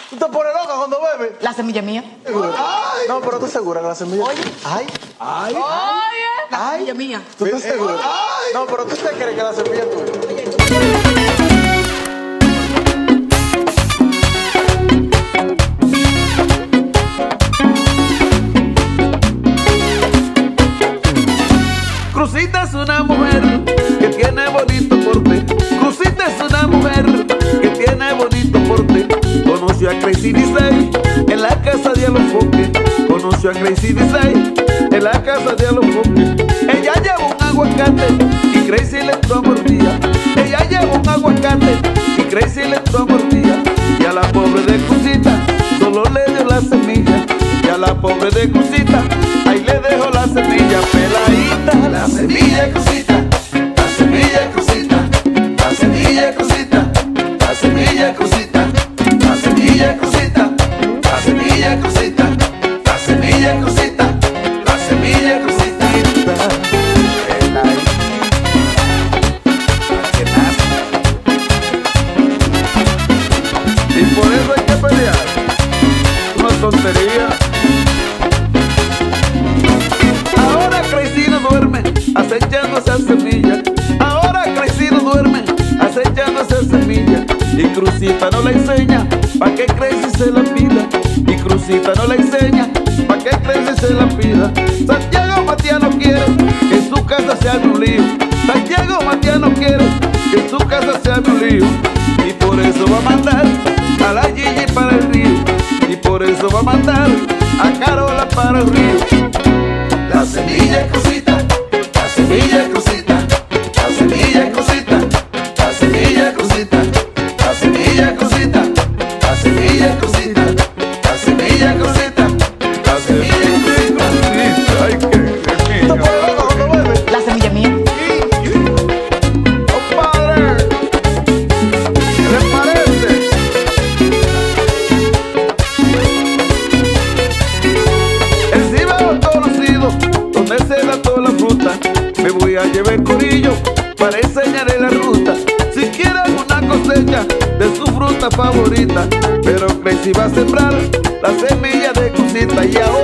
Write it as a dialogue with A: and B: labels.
A: ¿Tú te pones loca cuando bebes?
B: La semilla mía.
A: Ay. No, pero tú segura que la semilla...
B: Oye.
A: Ay. Ay.
B: Oye, la
A: Ay.
B: semilla mía.
A: ¿Tú estás segura? Ay. No, pero tú te crees que la semilla es tuya.
B: Oye, tú.
C: Crucita es una mujer que tiene bonito porte. Crucita es una mujer que tiene bonito porte. Conoció a Crazy Disay en la casa de Alofoque. Conoció a Crazy Disay en la casa de Alofoque. Ella lleva un aguacate y Crazy le entró a mordida. Ella lleva un aguacate y Crazy le entró a mordida. Y a la pobre de Crucita solo le dio la semilla. Y a la pobre de Crucita ahí le dejó la semilla peladita. La semilla de Crucita, la semilla de Crucita, la semilla de Crucita, la semilla de Crucita, la semilla de Crucita, la semilla de Crucita, la semilla de Crucita, la semilla de Crucita. Y por eso hay que pelear. Una tontería. Ahora Crazy no duerme, acechando esa semilla. Ahora Crazy no duerme, acechando esa semilla. Y Crucita no la enseña, pa' que Crazy se la pida. Y Crucita no la enseña, pa' que Crazy se la pida. Santiago Matías no quiere que en su casa se haga un lío. Santiago Matías no quiere que en su casa se haga un lío. Y por eso va a mandar a la Gigi para el río. Y por eso va a mandar a Carola para el río. La semilla de Crucita, la semilla de Crucita, la semilla de Crucita, la semilla de Crucita, la semilla de Crucita, la semilla de Crucita, la semilla de Crucita, la semilla de Crucita. Ay, qué
A: ¿Tú te pones loca cuando bebes?
B: La semilla mía.
C: compadre, ¿qué les parece? El cibao conocido, donde se da toda la fruta. Me voy a llevar el corillo para enseñarle la ruta. Si quieren una cosecha de su fruta favorita, pero Crazy va a sembrar la semilla de Crucita. Y ahora